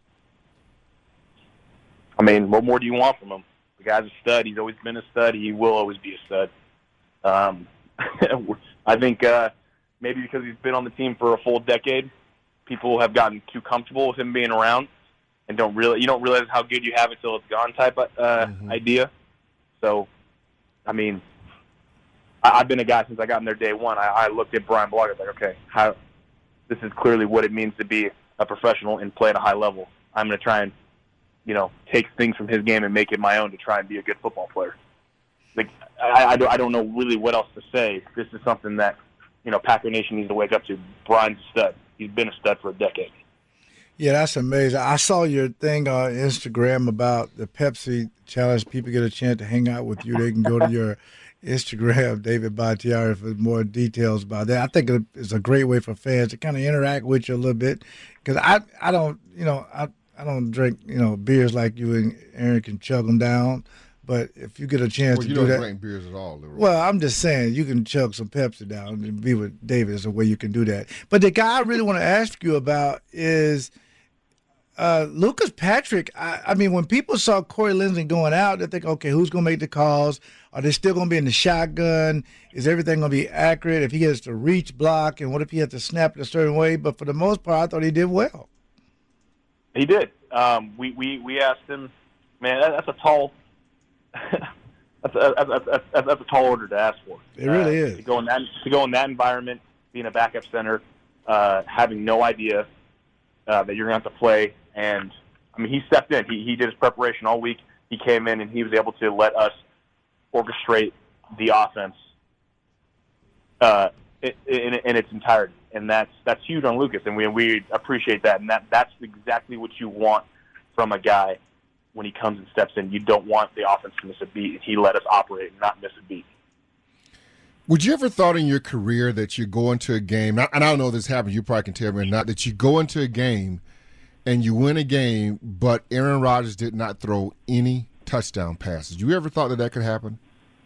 I mean, what more do you want from him? The guy's a stud. He's always been a stud. He will always be a stud. Um, I think uh, maybe because he's been on the team for a full decade, people have gotten too comfortable with him being around and don't really you don't realize how good you have it till it's gone type uh, mm-hmm. idea. So, I mean, I, I've been a guy since I got in there day one. I, I looked at Brian Bulaga like, okay, how this is clearly what it means to be a professional and play at a high level. I'm going to try and, you know, take things from his game and make it my own to try and be a good football player. Like, I, I, don't, I don't know really what else to say. This is something that, you know, Packer Nation needs to wake up to. Brian's a stud. He's been a stud for a decade. Yeah, that's amazing. I saw your thing on Instagram about the Pepsi challenge. People get a chance to hang out with you. They can go to your Instagram, David Bakhtiari, for more details about that. I think it's a great way for fans to kind of interact with you a little bit, because I, I don't, you know, I, I don't drink, you know, beers like you and Aaron can chug them down. But if you get a chance well, to do that, you don't drink beers at all. Leroy. Well, I'm just saying you can chug some Pepsi down and be with David. Is a way you can do that. But the guy I really want to ask you about is uh, Lucas Patrick. I, I mean, when people saw Corey Linsley going out, they think, okay, who's going to make the calls? Are they still going to be in the shotgun? Is everything going to be accurate? If he gets to reach block, and what if he has to snap it a certain way? But for the most part, I thought he did well. He did. Um, we, we we asked him, man, that, that's a tall. That's that's a, that's, a, that's, that's a tall order to ask for. It really uh, is. To go in that to go in that environment, being a backup center, uh, having no idea uh, that you're going to have to play. And I mean, he stepped in. He he did his preparation all week. He came in and he was able to let us orchestrate the offense uh, in, in, in its entirety, and that's that's huge on Lucas, and we we appreciate that. And that that's exactly what you want from a guy when he comes and steps in. You don't want the offense to miss a beat. He let us operate and not miss a beat. Would you ever thought in your career that you go into a game, and I don't know if this happened, you probably can tell me or not, that you go into a game and you win a game, but Aaron Rodgers did not throw any touchdown passes? You ever thought that that could happen?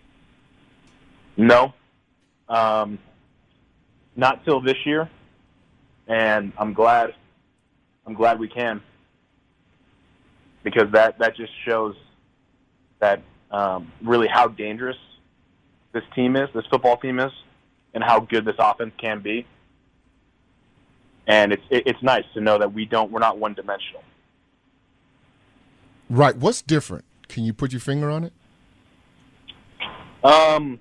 No. Um, not till this year, and I'm glad I'm glad we can. Because that, that just shows that um, really how dangerous this team is, this football team is, and how good this offense can be. And it's it, it's nice to know that we don't we're not one dimensional. Right. What's different? Can you put your finger on it? Um,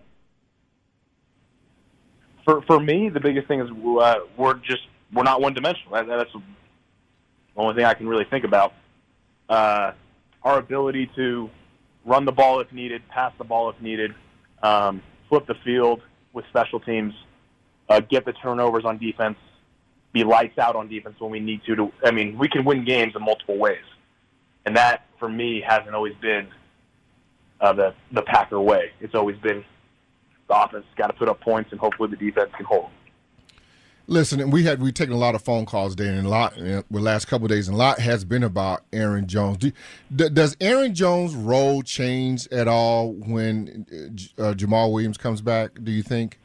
for for me, the biggest thing is uh, we're just we're not one dimensional. That, that's the only thing I can really think about. Uh, our ability to run the ball if needed, pass the ball if needed, um, flip the field with special teams, uh, get the turnovers on defense, be lights out on defense when we need to, to. I mean, we can win games in multiple ways. And that, for me, hasn't always been uh, the, the Packer way. It's always been the offense has got to put up points, and hopefully the defense can hold. Listen, and we had we taken a lot of phone calls today, and a lot you know, the last couple of days, and a lot has been about Aaron Jones. Do, d- does Aaron Jones' role change at all when uh, Jamal Williams comes back? Do you think,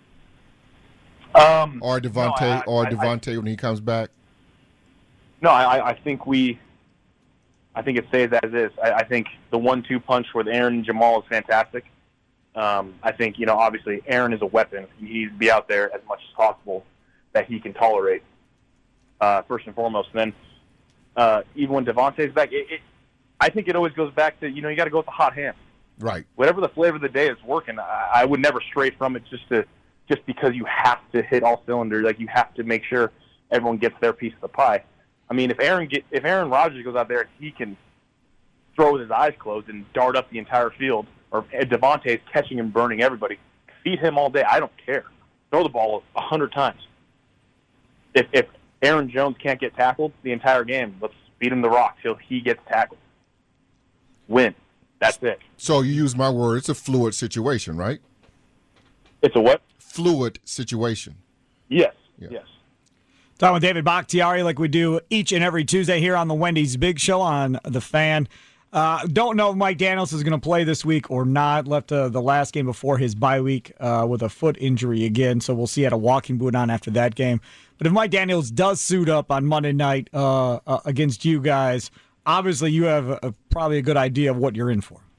um, or Devontae, no, I, or I, Devontae I, when he comes back? No, I, I think we, I think it stays as is. I, I think the one-two punch with Aaron and Jamal is fantastic. Um, I think you know, obviously, Aaron is a weapon. He needs to be out there as much as possible that he can tolerate, uh, first and foremost. And then uh, even when Devontae's back, it, it, I think it always goes back to, you know, you got to go with the hot hand. Right. Whatever the flavor of the day is working, I, I would never stray from it just to just because you have to hit all cylinders. Like, you have to make sure everyone gets their piece of the pie. I mean, if Aaron get, if Aaron Rodgers goes out there and he can throw with his eyes closed and dart up the entire field, or Devontae's catching and burning everybody, feed him all day. I don't care. Throw the ball a hundred times. If, if Aaron Jones can't get tackled the entire game, let's beat him the rock till he gets tackled. Win. That's it. So you use my word. It's a fluid situation, right? It's a what? Fluid situation. Yes. Yeah. Yes. Talking with David Bakhtiari like we do each and every Tuesday here on the Wendy's Big Show on The Fan. Uh, don't know if Mike Daniels is going to play this week or not. Left uh, the last game before his bye week uh, with a foot injury again, so we'll see. Had a walking boot on after that game. But if Mike Daniels does suit up on Monday night uh, uh, against you guys, obviously you have a, a, probably a good idea of what you're in for.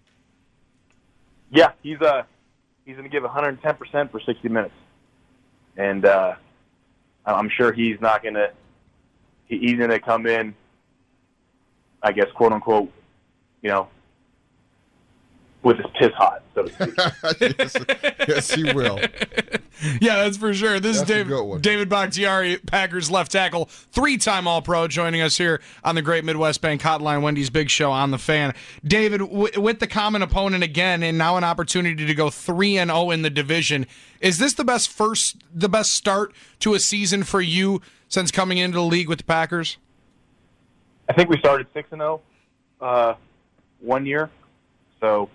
Yeah, he's uh he's going to give one hundred ten percent for sixty minutes, and uh, I'm sure he's not going to. He, he's going to come in, I guess, quote unquote, you know, with his piss hot, so to speak. yes, yes, he will. Yeah, that's for sure. This That's is a good David, one. David Bakhtiari, Packers left tackle, three-time All-Pro, joining us here on the Great Midwest Bank Hotline, Wendy's Big Show on The Fan. David, w- with the common opponent again, and now an opportunity to go three and oh in the division, is this the best first, the best start to a season for you since coming into the league with the Packers? I think we started six and zero uh, one year, so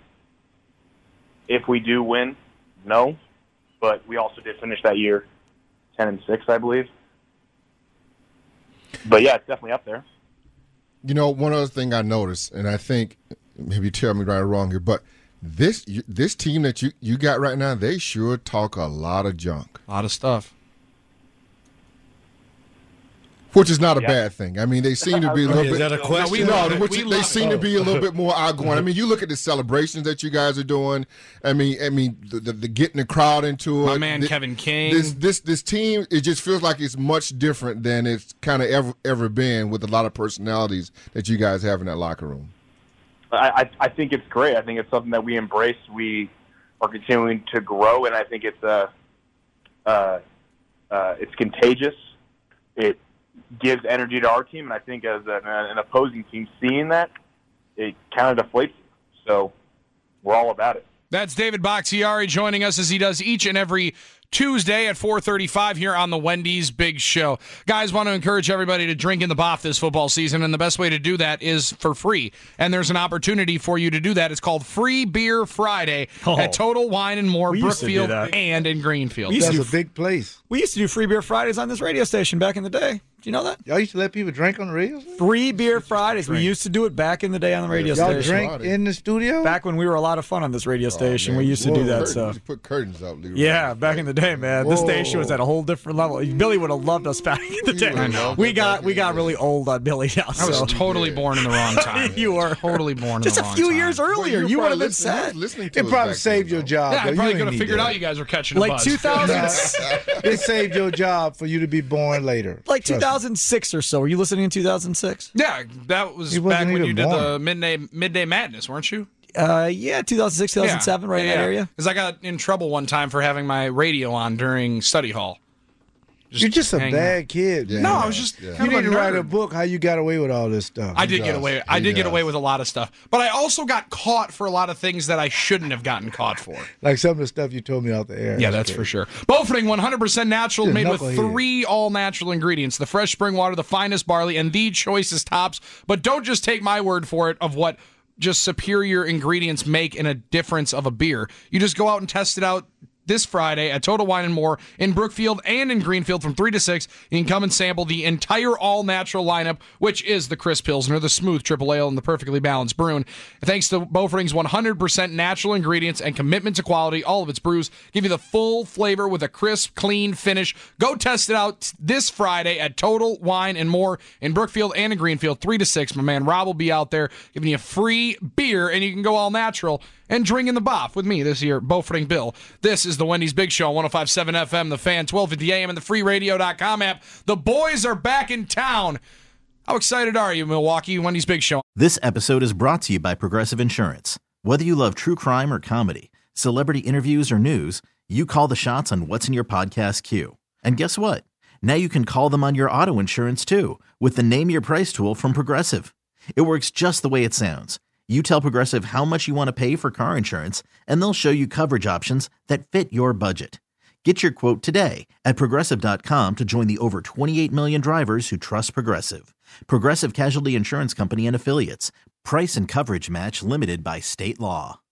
if we do win, no. But we also did finish that year ten and six, I believe. But yeah, it's definitely up there. You know, one other thing I noticed, and I think maybe tell me right or wrong here, but this this team that you, you got right now, they sure talk a lot of junk. A lot of stuff. Which is not a Yeah. bad thing. I mean, they seem to be a little Is bit. that a question? No, love it. which We they love seem it. to be a little bit more outgoing. I mean, you look at the celebrations that you guys are doing. I mean, I mean, the, the, the getting the crowd into it. My man The- Kevin King. This this this team, it just feels like it's much different than it's kind of ever ever been with a lot of personalities that you guys have in that locker room. I, I, I think it's great. I think it's something that we embrace. We are continuing to grow, and I think it's uh, uh, uh, it's contagious. It gives energy to our team, and I think as an, an opposing team seeing that, it kind of deflates. So we're all about it. That's David Bakhtiari joining us as he does each and every Tuesday at four thirty-five here on the Wendy's Big Show. Guys, want to encourage everybody to drink in the Boff this football season, and the best way to do that is for free. And there's an opportunity for you to do that. It's called Free Beer Friday Oh. at Total Wine and More, We used to do Brookfield, that. and in Greenfield. We used to That's do a big place. We used to do Free Beer Fridays on this radio station back in the day. Do you know that? Y'all used to let people drink on the radio? Free Beer Fridays. We used to do it back in the day on the radio Y'all station. drink in the studio? Back when we were a lot of fun on this radio station, man. we used to Whoa, do that curtains. stuff. You put curtains out, Leroy. Yeah, back in the day, man. This Whoa. station was at a whole different level. Billy would have loved us back in the day. I know. We got we got really old on Billy now. I was so. totally born in the wrong time. You were. Totally born in Just the a wrong few time. years earlier. Well, You would probably have been listening- set. Listening to It us probably back saved then, your though. job. Yeah, I though. You probably ain't could have need figured that. out you guys were catching a Like buzz. two thousand, It saved your job for you to be born later. like Trust me. two thousand six or so. Were you listening in two thousand six? Yeah, that was He back wasn't when even you did the born. midday midday madness, weren't you? Uh, yeah, two thousand six, two thousand seven, right in that area. Because I got in trouble one time for having my radio on during study hall. You're just a hanging bad kid. Yeah. Man. No, I was just Yeah. kind You of need to write a nerd. book how you got away with all this stuff. I did get does. away. I He did get does. away with a lot of stuff, but I also got caught for a lot of things that I shouldn't have gotten caught for. Like some of the stuff you told me out the air. Yeah, that's for sure. Beauforting, one hundred percent natural, You're a made with knucklehead. three all-natural ingredients: the fresh spring water, the finest barley, and the choicest hops. But don't just take my word for it of what just superior ingredients make in a difference of a beer. You just go out and test it out this Friday at Total Wine and More in Brookfield and in Greenfield from three to six. You can come and sample the entire all-natural lineup, which is the Crisp Pilsner, the Smooth Triple Ale, and the Perfectly Balanced Bruin. Thanks to Beauforting's one hundred percent natural ingredients and commitment to quality, all of its brews give you the full flavor with a crisp, clean finish. Go test it out this Friday at Total Wine and More in Brookfield and in Greenfield, three to six. My man Rob will be out there giving you free beer, and you can go all-natural and drink in the Boff with me this year, Beauforting Bill. This is the Wendy's Big Show on one oh five point seven F M, The Fan, twelve fifty A M, and the free radio dot com app. The boys are back in town. How excited are you, Milwaukee? Wendy's Big Show. This episode is brought to you by Progressive Insurance. Whether you love true crime or comedy, celebrity interviews or news, you call the shots on what's in your podcast queue. And guess what? Now you can call them on your auto insurance too with the Name Your Price tool from Progressive. It works just the way it sounds. You tell Progressive how much you want to pay for car insurance, and they'll show you coverage options that fit your budget. Get your quote today at Progressive dot com to join the over twenty-eight million drivers who trust Progressive. Progressive Casualty Insurance Company and Affiliates. Price and coverage match limited by state law.